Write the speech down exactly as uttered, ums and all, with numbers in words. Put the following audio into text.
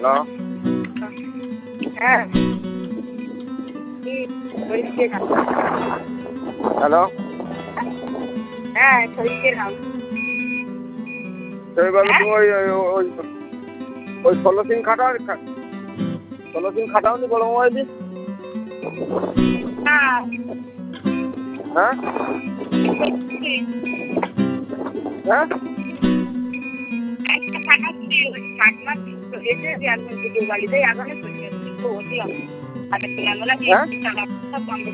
Hello. হ্যাঁ। Hello. হ্যাঁ, শরীরকে নাম। সেইভাবে তুমি ওই ওই ওই ওই ষোলো সিম খাটাও ষোলো সিম খাটাওনি বড় মোবাইলে? না। হ্যাঁ? হ্যাঁ? একটা খাটাচ্ছি ওই ঠাকমা এসে আমি ভিডিও বাড়িতে আগানে চলে যাচ্ছি তো ওটি আমি আর